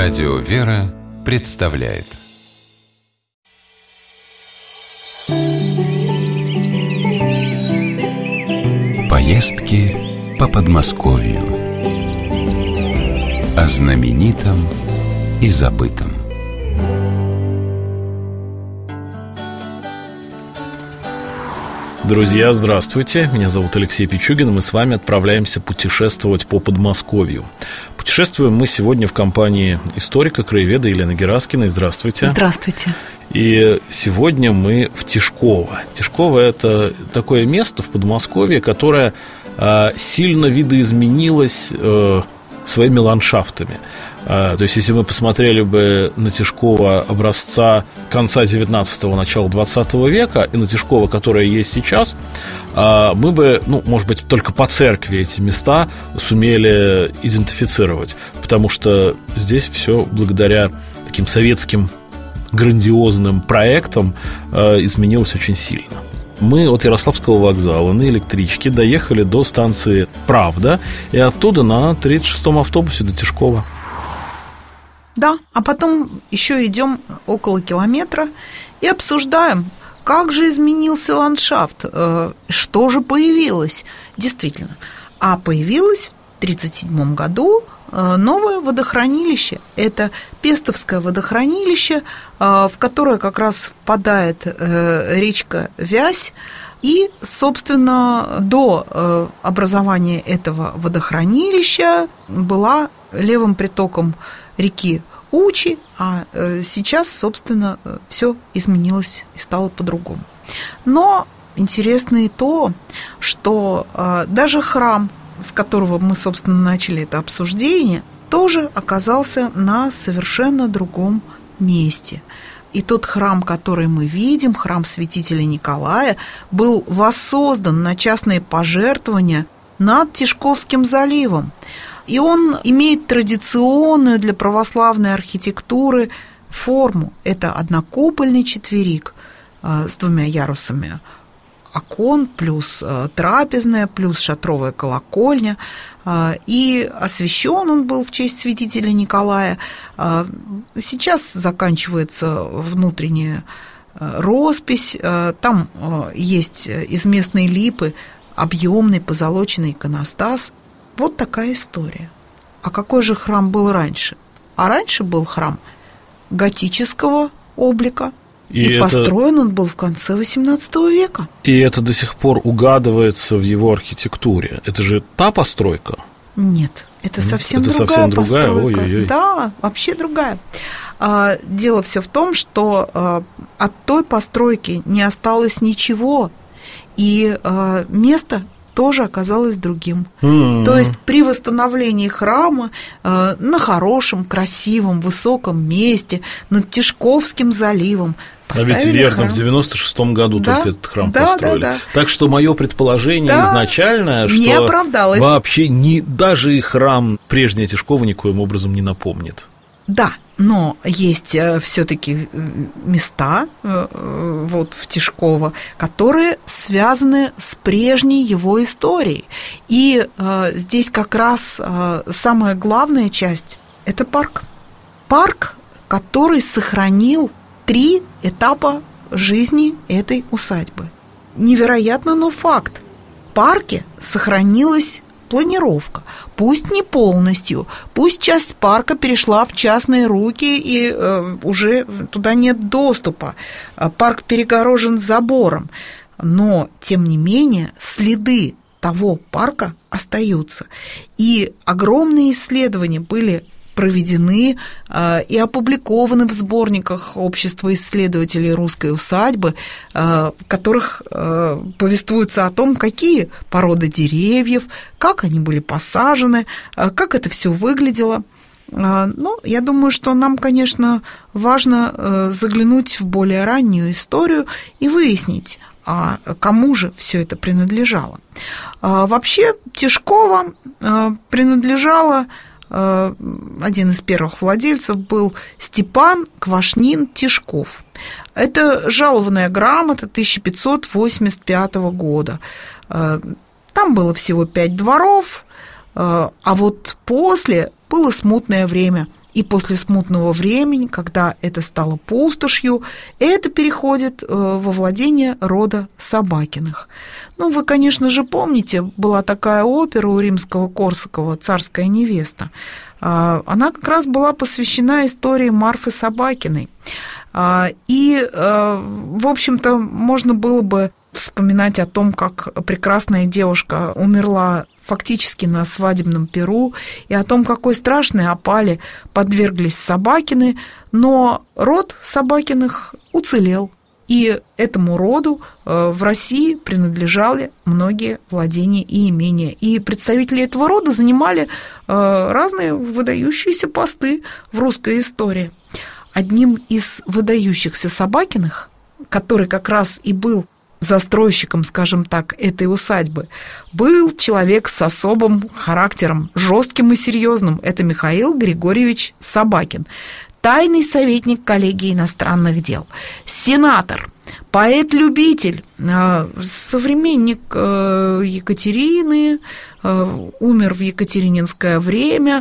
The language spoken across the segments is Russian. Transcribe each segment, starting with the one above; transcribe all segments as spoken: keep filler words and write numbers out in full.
Радио «Вера» представляет поездки по Подмосковью. О знаменитом и забытом. Друзья, здравствуйте! Меня зовут Алексей Пичугин, и мы с вами отправляемся путешествовать по Подмосковью. Путешествуем мы сегодня в компании историка, краеведа Елены Гераскиной. Здравствуйте! Здравствуйте! И сегодня мы в Тишково. Тишково – это такое место в Подмосковье, которое а, сильно видоизменилось а, своими ландшафтами. То есть, если мы посмотрели бы на Тишково образца конца девятнадцатого, начала двадцатого века и на Тишково, которое есть сейчас, мы бы, ну, может быть, только по церкви эти места сумели идентифицировать, потому что здесь все благодаря таким советским грандиозным проектам изменилось очень сильно. Мы от Ярославского вокзала на электричке доехали до станции «Правда» и оттуда на тридцать шестом автобусе до Тишкова. Да, а потом еще идем около километра и обсуждаем, как же изменился ландшафт, что же появилось. Действительно, а появилось в тридцать седьмом году новое водохранилище. Это Пестовское водохранилище, в которое как раз впадает речка Вязь. И, собственно, до образования этого водохранилища была левым притоком реки Учи, а сейчас, собственно, все изменилось и стало по-другому. Но интересно и то, что даже храм, с которого мы, собственно, начали это обсуждение, тоже оказался на совершенно другом месте. И тот храм, который мы видим, храм святителя Николая, был воссоздан на частные пожертвования над Тишковским заливом. И он имеет традиционную для православной архитектуры форму. Это однокупольный четверик с двумя ярусами окон, плюс трапезная, плюс шатровая колокольня. И освящен он был в честь святителя Николая. Сейчас заканчивается внутренняя роспись. Там есть из местной липы объемный позолоченный иконостас. Вот такая история. А какой же храм был раньше? А раньше был храм готического облика. И, и это... построен он был в конце восемнадцатого века. И это до сих пор угадывается в его архитектуре. Это же та постройка? Нет, это совсем это другая совсем другая? постройка. Ой-ой-ой. Да, вообще другая. Дело все в том, что от той постройки не осталось ничего. И место тоже оказалось другим. Mm-hmm. То есть при восстановлении храма э, на хорошем, красивом, высоком месте над Тишковским заливом поставили храм. А ведь верно, храм. В девяносто шестом году да? только этот храм да, построили. Да, да. Так что мое предположение да, не изначальное, что оправдалось. Вообще не, даже и храм прежнего Тишкова никоим образом не напомнит. Да, но есть все-таки места вот в Тишково, которые связаны с прежней его историей. И э, здесь как раз э, самая главная часть – это парк. Парк, который сохранил три этапа жизни этой усадьбы. Невероятно, но факт. В парке сохранилась планировка. Пусть не полностью, пусть часть парка перешла в частные руки и э, уже туда нет доступа. Парк перегорожен забором, но, тем не менее, следы того парка остаются. И огромные исследования были проведены э, и опубликованы в сборниках Общества исследователей русской усадьбы, э, в которых э, повествуется о том, какие породы деревьев, как они были посажены, э, как это все выглядело. Э, ну, я думаю, что нам, конечно, важно э, заглянуть в более раннюю историю и выяснить, а кому же все это принадлежало. Э, вообще, Тишково э, принадлежало один из первых владельцев был Степан Квашнин Тишков. Это жалованная грамота тысяча пятьсот восемьдесят пятого года. Там было всего пять дворов, а вот после было смутное время. И после смутного времени, когда это стало пустошью, это переходит во владение рода Собакиных. Ну, вы, конечно же, помните, была такая опера у Римского-Корсакова «Царская невеста». Она как раз была посвящена истории Марфы Собакиной. И, в общем-то, можно было бы вспоминать о том, как прекрасная девушка умерла фактически на свадебном пиру, и о том, какой страшной опале подверглись Собакины, но род Собакиных уцелел, и этому роду в России принадлежали многие владения и имения, и представители этого рода занимали разные выдающиеся посты в русской истории. Одним из выдающихся Собакиных, который как раз и был застройщиком, скажем так, этой усадьбы, был человек с особым характером, жестким и серьезным. Это Михаил Григорьевич Собакин, тайный советник коллегии иностранных дел, сенатор, поэт-любитель, современник Екатерины, умер в екатерининское время,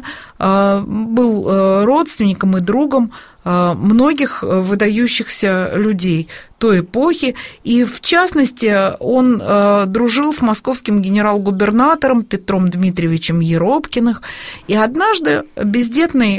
был родственником и другом многих выдающихся людей той эпохи, и в частности он дружил с московским генерал-губернатором Петром Дмитриевичем Еропкиным, и однажды бездетный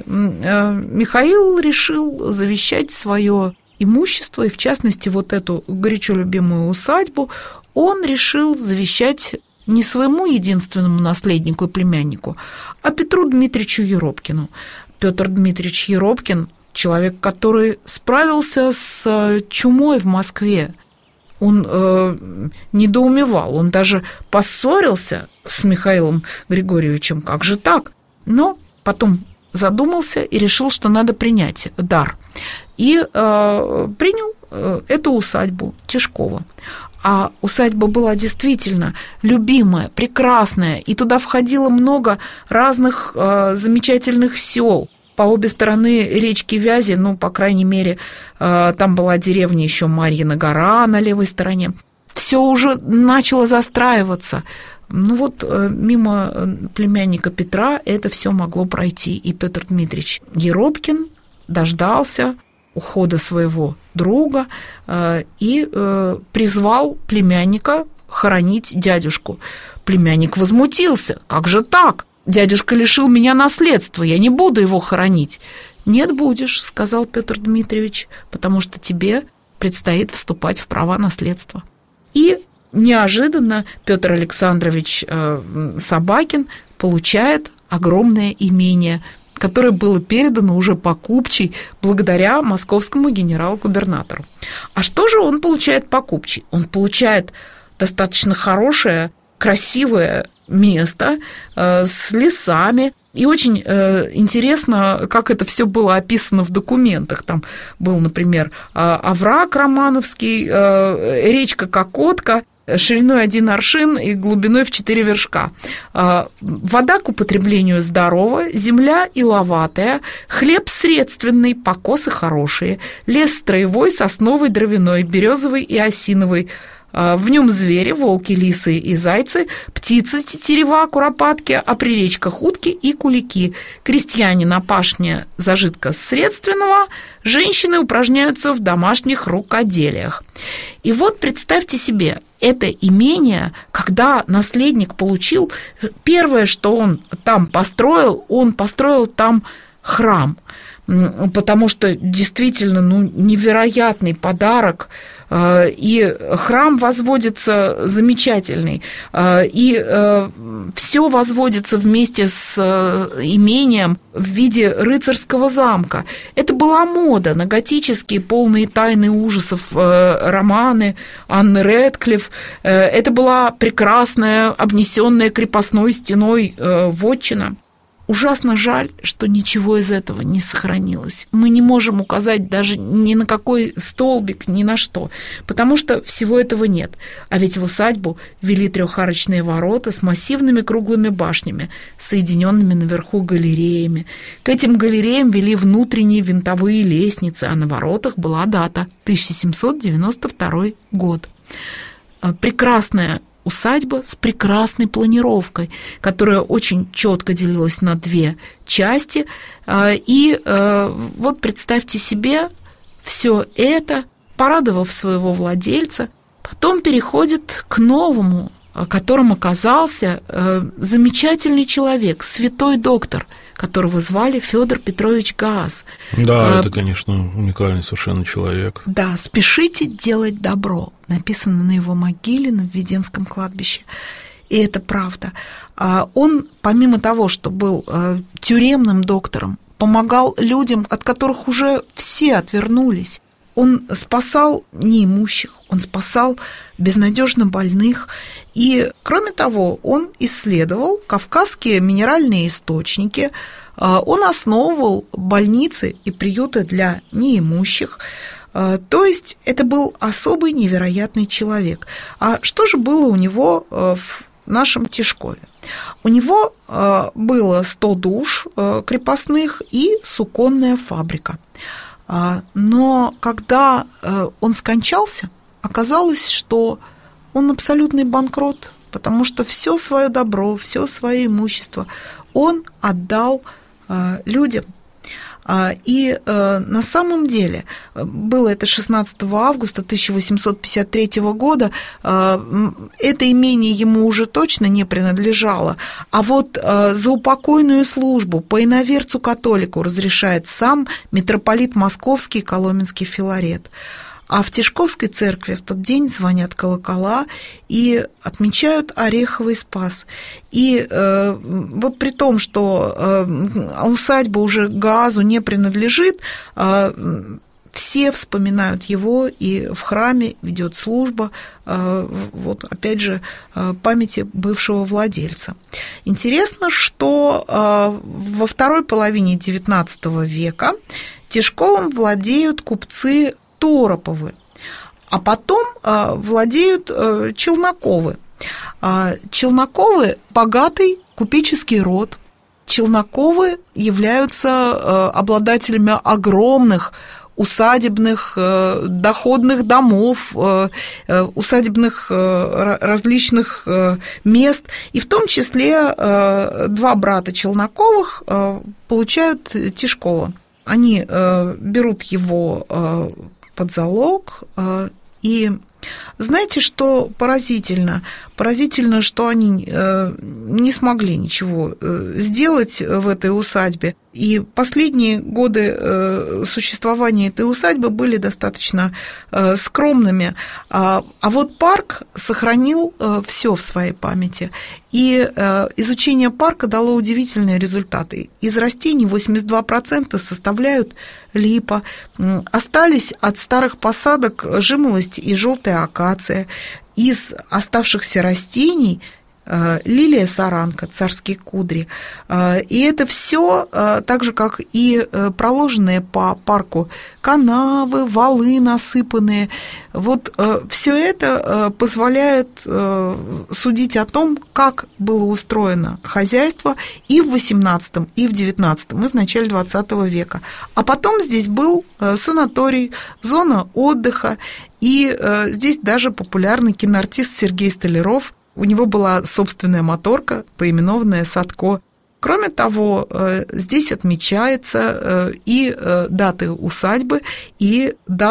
Михаил решил завещать свое имущество, и в частности вот эту горячо любимую усадьбу он решил завещать не своему единственному наследнику и племяннику, а Петру Дмитриевичу Еропкину. Петр Дмитриевич Еропкин – человек, который справился с чумой в Москве. Он э, недоумевал, он даже поссорился с Михаилом Григорьевичем, как же так? Но потом задумался и решил, что надо принять дар. И э, принял э, эту усадьбу Тишкова. А усадьба была действительно любимая, прекрасная, и туда входило много разных э, замечательных сел. По обе стороны речки Вязи, ну, по крайней мере, э, там была деревня еще Марьина гора на левой стороне. Все уже начало застраиваться. Ну вот э, мимо племянника Петра это все могло пройти. И Петр Дмитриевич Еропкин дождался ухода своего друга э, и э, призвал племянника хоронить дядюшку. Племянник возмутился. Как же так? Дядюшка лишил меня наследства, я не буду его хоронить. Нет, будешь, сказал Петр Дмитриевич, потому что тебе предстоит вступать в права наследства. И неожиданно Петр Александрович э, Собакин получает огромное имение, которое было передано уже по купчей благодаря московскому генерал-губернатору. А что же он получает по купчей? Он получает достаточно хорошее, красивое место э, с лесами. И очень э, интересно, как это все было описано в документах. Там был, например, овраг Романовский, э, речка Кокотка, шириной один аршин и глубиной в четыре вершка. Вода к употреблению здоровая, земля иловатая, хлеб средственный, покосы хорошие, лес строевой, сосновый, дровяной, березовый и осиновый. В нем звери, волки, лисы и зайцы, птицы, тетерева, куропатки, а при речках утки и кулики. Крестьяне на пашне зажитка средственного, женщины упражняются в домашних рукоделиях. И вот представьте себе, это имение, когда наследник получил, первое, что он там построил, он построил там храм, потому что действительно ну, невероятный подарок. И храм возводится замечательный, и все возводится вместе с имением в виде рыцарского замка. Это была мода на готические, полные тайны ужасов романы Анны Рэдклифф. Это была прекрасная, обнесенная крепостной стеной вотчина. Ужасно жаль, что ничего из этого не сохранилось. Мы не можем указать даже ни на какой столбик, ни на что, потому что всего этого нет. А ведь в усадьбу вели трехарочные ворота с массивными круглыми башнями, соединенными наверху галереями. К этим галереям вели внутренние винтовые лестницы, а на воротах была дата тысяча семьсот девяносто второй год. Прекрасная усадьба с прекрасной планировкой, которая очень четко делилась на две части. И вот представьте себе, все это, порадовав своего владельца, потом переходит к новому, которым оказался замечательный человек, святой доктор, которого звали Федор Петрович Гааз. Да, а, это, конечно, уникальный совершенно человек. Да, «Спешите делать добро», написано на его могиле на Введенском кладбище. И это правда. Он, помимо того, что был тюремным доктором, помогал людям, от которых уже все отвернулись. Он спасал неимущих, он спасал безнадежно больных. И, кроме того, он исследовал кавказские минеральные источники, он основывал больницы и приюты для неимущих. То есть это был особый невероятный человек. А что же было у него в нашем Тишкове? У него было сто душ крепостных и суконная фабрика. Но когда он скончался, оказалось, что он абсолютный банкрот, потому что все свое добро, все свое имущество он отдал людям. И на самом деле было это шестнадцатого августа тысяча восемьсот пятьдесят третьего года, это имение ему уже точно не принадлежало, а вот за упокойную службу по иноверцу католику разрешает сам митрополит Московский Коломенский Филарет. А в Тишковской церкви в тот день звонят колокола и отмечают Ореховый Спас. И э, вот при том, что э, усадьба уже Гаазу не принадлежит, э, все вспоминают его, и в храме ведет служба, э, вот опять же, э, памяти бывшего владельца. Интересно, что э, во второй половине девятнадцатого века Тишковым владеют купцы Тороповы, а потом э, владеют э, Челноковы. Э, Челноковы – богатый купеческий род. Челноковы являются э, обладателями огромных усадебных, э, доходных домов, э, э, усадебных э, различных э, мест. И в том числе э, два брата Челноковых э, получают Тишкова. Они э, берут его э, под залог, и знаете, что поразительно? Поразительно, что они не смогли ничего сделать в этой усадьбе, и последние годы существования этой усадьбы были достаточно скромными, а вот парк сохранил все в своей памяти, и изучение парка дало удивительные результаты. Из растений восемьдесят два процента составляют липа, остались от старых посадок жимолость и желтая акация. Из оставшихся растений лилия саранка, царские кудри. И это все, так же, как и проложенные по парку канавы, валы насыпанные. Вот все это позволяет судить о том, как было устроено хозяйство и в восемнадцатом, и в девятнадцатом, и в начале двадцатого века. А потом здесь был санаторий, зона отдыха, и здесь даже популярный киноартист Сергей Столяров. У него была собственная моторка, поименованная Садко. Кроме того, здесь отмечаются и даты усадьбы, и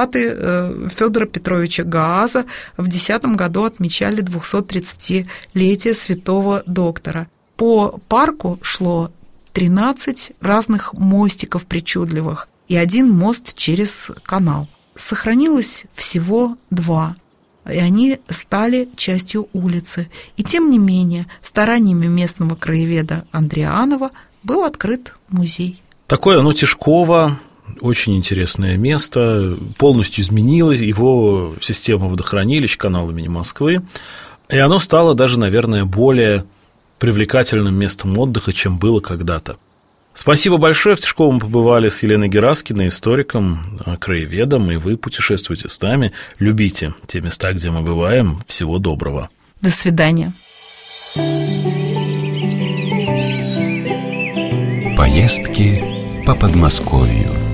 даты Федора Петровича Гааза. В десятом году отмечали двухсотридцатилетие святого доктора. По парку шло тринадцать разных мостиков причудливых и один мост через канал. Сохранилось всего два. И они стали частью улицы. И тем не менее, стараниями местного краеведа Андрианова был открыт музей. Такое, ну, Тишково, очень интересное место, полностью изменилось его система водохранилищ, канал имени Москвы, и оно стало даже, наверное, более привлекательным местом отдыха, чем было когда-то. Спасибо большое. В Тишково мы побывали с Еленой Гераскиной, историком, краеведом, и вы путешествуйте с нами, любите те места, где мы бываем. Всего доброго. До свидания. Поездки по Подмосковью.